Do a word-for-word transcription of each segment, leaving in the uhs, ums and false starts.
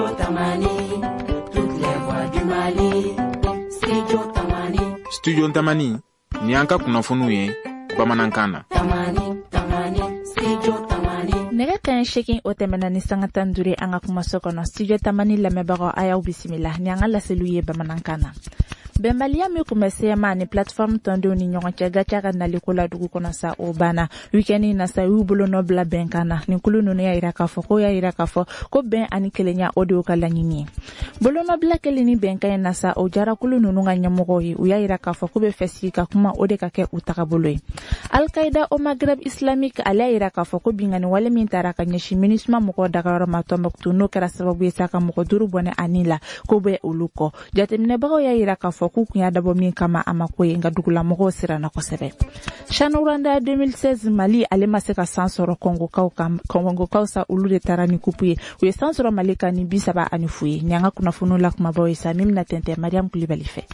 Studio Tamani, toutes les voix du Mali. Studio Tamani. Studio Tamani, ni anka kunafunu ye, Bamanankana. Tamani, Tamani, Studio Tamani. Nega kan shaking o temena ni sangatan dure anga kumasoko na Studio Tamani lamebaro aya bismillah ni anga la seluye Bamanankana. Bembalia mi kumesea mani platform tondo ni nyonga gacha na likola dugu kona sa obana weekend na sa ubulo no bla benkana ni kulu no ya iraka fo ko ya iraka fo ko ben ani kelenya audio kala nyini bolo no bla keleni benka na sa o jara kulu no nga nyamogo yi u ya iraka fo ko be fesika kuma ode ka ke utaka boloi Al Qaeda o Maghreb Islamic ala iraka fo ko bingani wale min taraka nyeshi minisma moko daga ma tomboktu no kera sababu yesaka moko duru bone anila ko be uluko jatemne bago ya iraka fo kukunya dabo min kama amakoye nga dugula mogo sira na kosebe Shanuranda deux mille seize Mali ale maseka sansoro Kongo kauka Kongo kausa ulude tarani kupuye we sansoro malika ni bisaba anifuye nyanga kuna funula kuma boyisa mimi na tente Mariam Kulibalife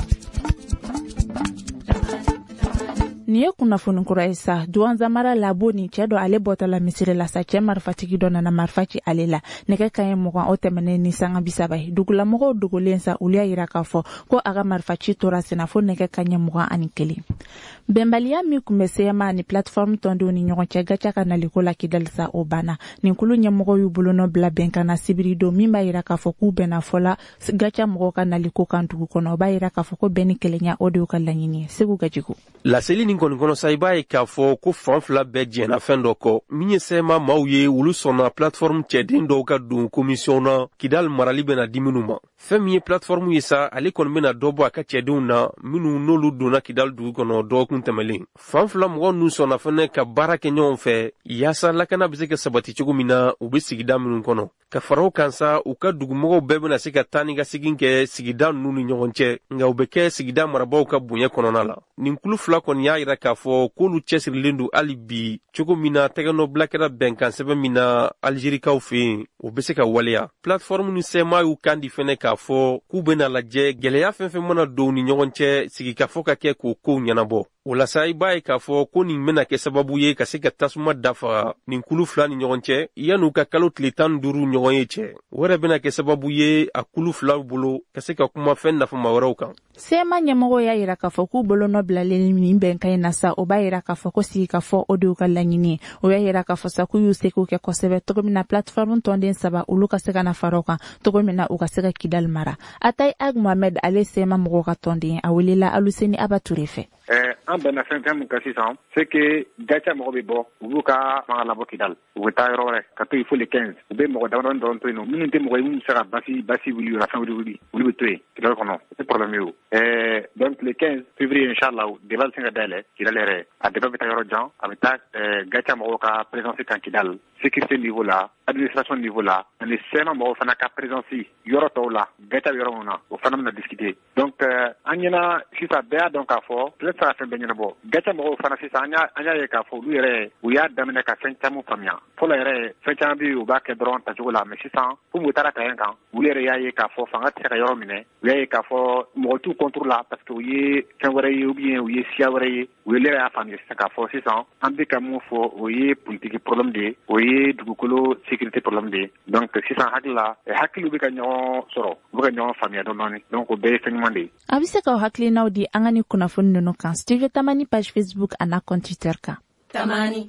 Niye kuna funu kuraisa duanza mara laboni chedo ale bota la misire la sache marfatiki dona na marfachi alela neke kaye mwa otemene ni sanga bisaba dugula moko dugulensa ulia irakafo ko aga marfachi tora senafo neke kanye mwa anikeli Bembalia mi kumesema ni platform tondo ni nyonche gacha kana likola kidalsa obana ni kulu nyamoko yubulo no bla benka na sibirido mimba irakafo ku bena fola gacha moko kana likoka ndugu kono ba irakafo ko beni kelenya audio kala nyini segu gajiku La selini kono kono saiba e kafo ko fanfla bedje na fendoko minye sema mauye ulu sona platform chedin do ka du komisiona kidal marali bena diminuma femiye platform yesa ale kon bena dobo aka cheduna minu nolu duna kidal du kono do kuntemelin fanfla mo nu sona fene ka barake nyon fe yasa lakana bizeke sabati chugumina ube sigida minu kono ka faro kansa uka dugumo bebe na sika tani ga siginke sigida nunu nyonche nga ubeke sigida marabo ka bunye kono nala ninkulu fla kon ya ira ka fo kulu chesir lindu alibi chugumina tegano blakera benkan sebe mina Algeria ka ufi ubese ka walia platform ni sema u kandi fene ka fo kubena la je geleya fenfe mona do ni nyonche sigika fo ka ke ko ko nyanabo wala sai bai ka fo ko ni mena ke sababu ye ka sika tasuma dafa ninkulu fla ni nyonche yanu ka kalot litan duru nyonche wara bena ke sababu ye akulu fla bulo ka sika kuma fen na fuma warauka Sema nyamogo ya iraka fo ku bolo no bla le ni benka ina sa oba iraka fo ko si ka fo audio kala nyini o ya iraka fo sa ku yuse ku ke kosebe to mina platform tonden saba uluka seka na faroka to mina ukaseka kidal mara atai ag Mohamed Ale sema mogo ka tonden awelila aluseni abaturefe eh an bena fenfem ka sisan c'est que gacha mo be bo ubuka mangala bo kidal ubeta yorore ka to il faut les quinze ube mo da don don to no minute mo yum sera basi basi wuli la fin wuli wuli betwe kidal kono c'est problème yo eh donc le quinze février inchallah debal singa dale kidal ere a debal beta yoro jan abita gacha mo ka présence kan kidal sécurité niveau là administration niveau là les sema mo fana ka présence yoro to la gacha yoro mona o fana na discuter donc anyana si ça be donc a fort ça fait bien bo gacha mo fana si anya anya ye ka fo lu yere u ya damene ka fentamu famia fo la yere fentamu bi u ba ke dron ta jola mais si san fu mu tara ka yan kan u yere ya ye ka fo fanga tira ka yoro mine u ya ye ka fo mo tout contrôle là parce que u ye kan wara ye ou bien u ye sia wara ye u le ya famia sa ka fo si san ambi ka mo fo u ye politique problème de u ye dugukolo sécurité problème de donc si san hakla haklu bi ka nyon soro bu ka nyon famia don non donc o be feniment de abise ka hakli naudi angani kuna funno no kan Studio Tamani page Facebook ana compte Twitter ka Tamani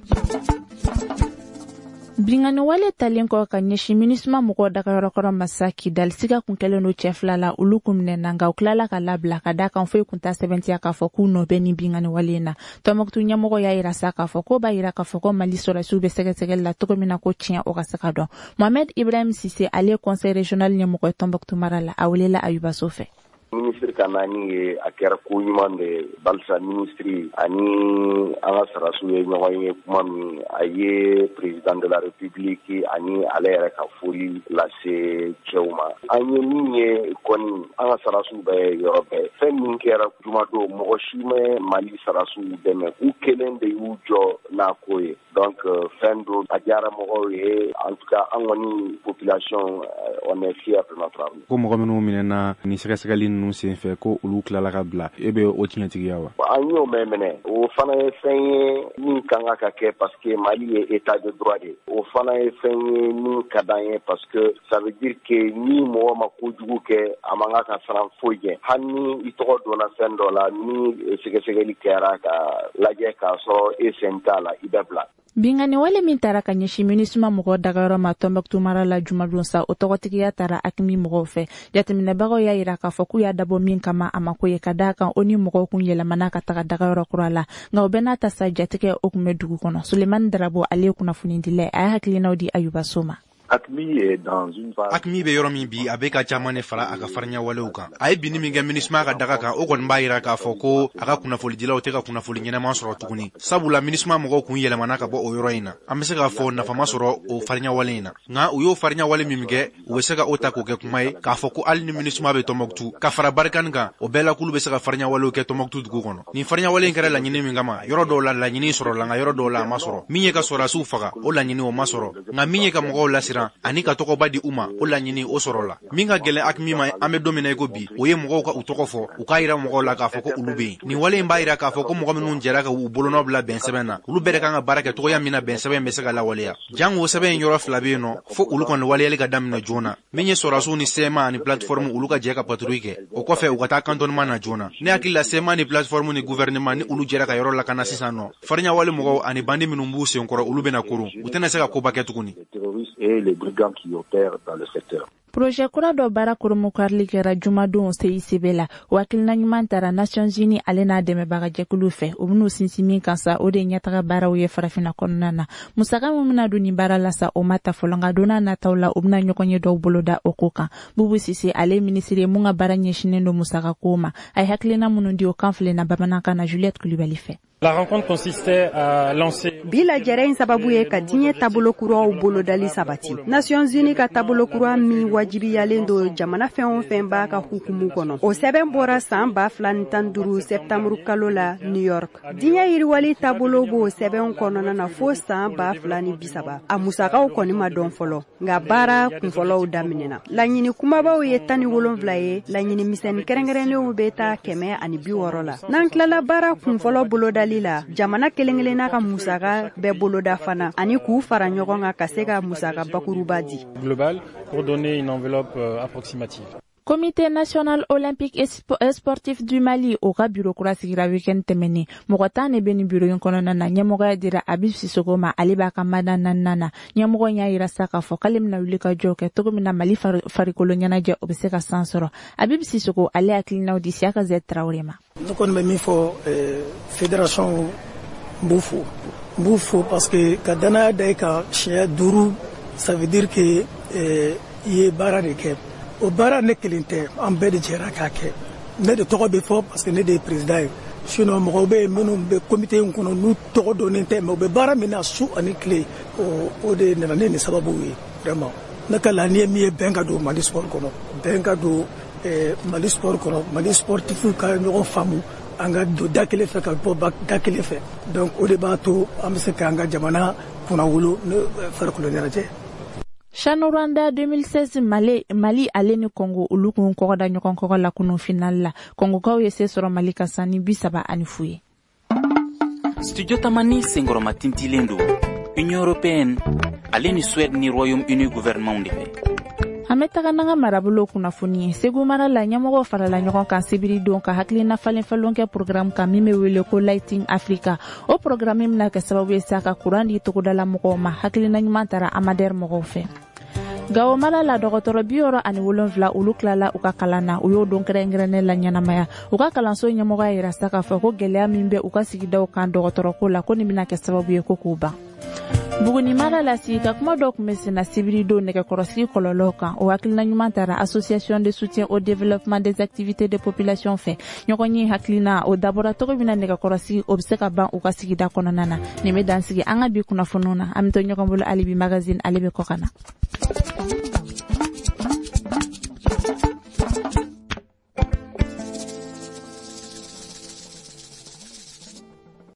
Bingani wale talenko kanyeshi minisma mko daka yorokoro masaki dal siga kunkele no cheflala ulukumne nanga uklala kalabla kadaka mfwe kunta seventy ya kafoko no beni bingani wale na tomoktu nyamoko ya irasa kafoko ba iraka foko malisora sube sege sege la toko mina ko chien o kasakado Mohamed Ibrahim Sise ale conseil régional nyamoko tomboktu marala awlela ayuba sofe Ministre Kanani a kɛra ko ɲuman de balsa ministre ani an ka sarasu ye ɲɔgɔn ye kuma min a ye président de la république ani ale yɛrɛ ka foli lase cɛw ma an ye min ye kɔni an ka sarasu bɛ yɔrɔ bɛɛ fɛn min kɛra jumadon mɔgɔ si mɛ Mali sarasu dɛmɛ u kelen de y'u jɔ n'a ko ye donc fɛn do a diyara mɔgɔw ye en tout cas an kɔni population on est fier de notre armée ko mɔgɔ minnu minɛna ni sɛgɛsɛgɛli ninnu senfɛ ko olu tilala ka bila e bɛ o tiɲɛtigiya wa? An y'o mɛn minɛ o fana ye fɛn ye min kan ka kɛ parce que Mali ye état de droit de o fana ye fɛn ye min ka d'an ye parce que ça veut dire que ni mɔgɔ ma kojugu kɛ a man kan ka siran foyi ɲɛ hali ni i tɔgɔ donna fɛn dɔ la ni sɛgɛsɛgɛli kɛra ka lajɛ k'a sɔrɔ e sen t'a la i bɛ bila. Bingani wale min tara ka ɲɛsin minisma mɔgɔ dagayɔrɔ ma Tɔnbɔkutu mara la jumadon sa o tɔgɔtigiya tara Akimi mɔgɔw fɛ. Jateminɛbagaw y'a yira k'a fɔ k'u y'a dabɔ min kama a ma ko ye ka d'a kan o ni mɔgɔw kun yɛlɛmana ka taga dagayɔrɔ kura la nka o bɛɛ n'a ta sa jatigɛ o kun bɛ dugu kɔnɔ. Sulemani Darabo ale ye kunnafoni dilɛ a ye hakilinaw di Ayuba Soma. Akimi est dans une phase. Akimi be yɔrɔ min bi a bɛ ka caman ne fara a ka farinya walew kan. A ye binni min kɛ minisma ka daga kan o kɔni b'a yira k'a fɔ ko a ka kunnafonidilaw tɛ ka kunnafoni ɲɛnama sɔrɔ tuguni. Sabula minisma mɔgɔw kun yɛlɛmana ka bɔ o yɔrɔ in na. An bɛ se k'a fɔ nafama sɔrɔ o farinya wale in na. Nka u y'o farinya wale min kɛ u bɛ se ka o ta k'o kɛ kuma ye k'a fɔ ko hali ni minisma bɛ Tɔnbɔkutu ka fara Barikani kan o bɛɛ la k'olu bɛ se ka farinya walew kɛ Tɔnbɔkutu dugu kɔnɔ. Nin farinya wale in kɛra laɲini min kama yɔrɔ dɔw la laɲini sɔrɔ la nka yɔrɔ dɔw la a ma sɔrɔ. Min ye ka sɔrɔdasiw faga o laɲini o ma sɔrɔ. Nka min ye ka mɔgɔw lasiran ani ka tɔgɔ ba di u ma o laɲini o sɔrɔ la. Min ka gɛlɛn Akimi ma an bɛ don min na i ko bi o ye mɔgɔw ka u tɔgɔ fɔ u k'a yira mɔgɔw la k'a fɔ ko olu bɛ yen. Nin wale in b'a yira k'a fɔ ko mɔgɔ minnu jɛra ka u bolonɔ bila bɛn sɛbɛn na olu bɛɛ de kan ka baara kɛ cogoya min na bɛn sɛbɛn bɛ se ka lawaleya. Jango sɛbɛn in yɔrɔ fila bɛ yen nɔ fo olu kɔni waleyali ka daminɛ joona. Min ye sɔrɔdasiw ni C M A ani plateforme olu ka jɛ ka patrouille kɛ o kɔfɛ u ka taa cantonnement na joona. Ne hakili la C M A ni plateforme ni gouvernement ni olu jɛra ka yɔrɔ lakana sisan nɔ farinya wale mɔgɔw ani bandi minnu b'u senkɔrɔ olu bɛna koron u tɛna se ka koba kɛ tuguni. Et les brigands qui opèrent dans le secteur. Projet kura dɔ baara koromukarili kɛra jumadon C I C B la o hakilina ɲuman tara Nations Unies ale n'a dɛmɛbaga jɛkulu fɛ o ben'o sinsin min kan sa o de ɲɛtaga baaraw ye farafina kɔnɔna na musaka min bena don ni baara la sa o ma ta fɔlɔ nka donna nataw la o bena ɲɔgɔn ye dɔw boloda o ko kan. Bubu Sise ale ye minisiri ye mun ka baara ɲɛsinen do musaka ko ma a ye hakilina minnu di o kan filenna bamanankan na Juliette Kulibali fɛ. La rencontre consistait à lancer Bila jɛrɛ in sababu ye ka diɲɛ taabolo kuraw bolodali sabati. Nations Unies ka taabolo kura min wajibiyalen do jamana fɛn o fɛn b'a ka hukumu kɔnɔ. O sɛbɛn bɔra san ba fila ni tan duuru septembre kalo la New York. Diɲɛ yiriwali taabolo b'o sɛbɛn kɔnɔna na fo san ba fila ni bisaba. A musakaw kɔni ma dɔn fɔlɔ nka baara kunfɔlɔw daminɛna. Laɲini kumabaw ye tan ni wolonwula ye laɲini misɛnnin kɛrɛnkɛrɛnlenw bɛ taa kɛmɛ ani bi wɔɔrɔ la. N'an tilala baara kunfɔlɔ bolodali la jamana kelen-kelen n'a ka musaka bɛɛ boloda fana ani k'u fara ɲɔgɔn kan ka se ka musaka bakuruba di. Global pour donner une enveloppe euh, approximative. Comité national olympique et sportif du Mali o ka bureau kura sigira weekend tɛmɛnen mɔgɔ tan ne bɛ nin bureau in kɔnɔna na ɲɛmɔgɔya dira Abib Sisoko ma ale b'a ka mada naaninan na ɲɛmɔgɔ y'a yira sa k'a fɔ k'ale bɛna wuli ka jɔ kɛ cogo min na Mali farikolo ɲɛnajɛ o bɛ se ka san sɔrɔ. Abib Sisoko ale hakilinaw di Siaka Z Traoré ma. Ne kɔni bɛ min fɔ fédération n b'u fo n b'u fo parce que ka danaya da i kan siɲɛ duuru ça veut dire que i ye baara de kɛ. O baara ne kelen tɛ an bɛɛ de jɛra k'a kɛ ne de tɔgɔ bɛ fɔ parce que ne de ye président ye sinon mɔgɔw bɛ yen minnu bɛ comité in kɔnɔ n'u tɔgɔ dɔnnen tɛ mais u bɛ baara min na su ani tile o o de nana ne ni sababu ye vraiment ne ka laɲini ye min ye bɛn ka don Mali sport kɔnɔ bɛn ka don Mali sport kɔnɔ Mali sportifu ka ɲɔgɔn faamu an ka don da kelen fɛ ka bɔ da kelen fɛ donc o de b'a to an bɛ se k'an ka jamana kunna wolo ne farikolo ɲɛnajɛ. CHAN Rwanda deux mille seize Mali, Mali ale ni Congo olu kun kɔgɔda ɲɔgɔn kɔgɔ la kunu final la. Congokaw ye se sɔrɔ Mali ka sani bi saba ani fu ye. Studio Tamani senkɔrɔma tintilen do. Union européenne ale ni Suède ni Royaume-Uni gouvernement de fɛ. An bɛ taga n'an ka marabolo kunnafoni ye Segu mara la ɲɛmɔgɔw farala ɲɔgɔn kan sibiri don ka hakilina falen falen kɛ programme kan min bɛ wele ko Lighting Africa. O programme bɛna kɛ sababu ye sa ka kuran di togodala mɔgɔw ma hakilina ɲuman tara Amader mɔgɔw fɛ. Gawo mara la dɔgɔtɔrɔ bi wɔɔrɔ ani wolonwula olu tilala u ka kalan na u y'o don kɛrɛnkɛrɛnnen la ɲɛnamaya u ka kalanso ɲɛmɔgɔ yira sa k'a fɔ ko gɛlɛya min bɛ u ka sigidaw kan dɔgɔtɔrɔko la ko nin bɛna kɛ sababu ye ko k'u ban. Buguni mara la sigi ka kuma dɔ kun bɛ senna sibiri don nɛgɛkɔrɔsigi kɔlɔlɔw kan o hakilina ɲuman tara association de soutien au développement des activités de population fɛ ɲɔgɔn ye hakilina o dabɔra cogo min na nɛgɛkɔrɔsigi o bɛ se ka ban u ka sigida kɔnɔna na nin bɛ dansigi an ka bi kunnafoniw na an bɛ to ɲɔgɔn bolo hali bi magazine ale bɛ kɔ ka na.